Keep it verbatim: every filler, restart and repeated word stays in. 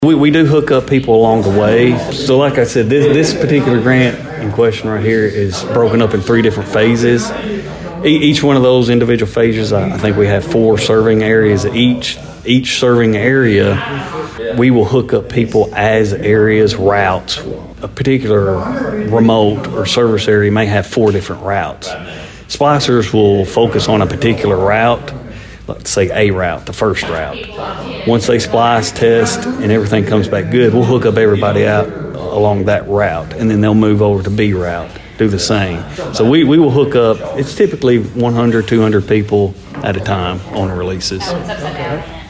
We, we do hook up people along the way. So like I said, this, this particular grant in question right here is broken up in three different phases. E- each one of those individual phases, I, I think we have four serving areas each. Each serving area, we will hook up people as areas, routes. A particular remote or service area may have four different routes. Splicers will focus on a particular route. Let's say A route, the first route. Once they splice, test, and everything comes back good, we'll hook up everybody out along that route, and then they'll move over to B route, do the same. So we, we will hook up, it's typically one hundred, two hundred people at a time on releases.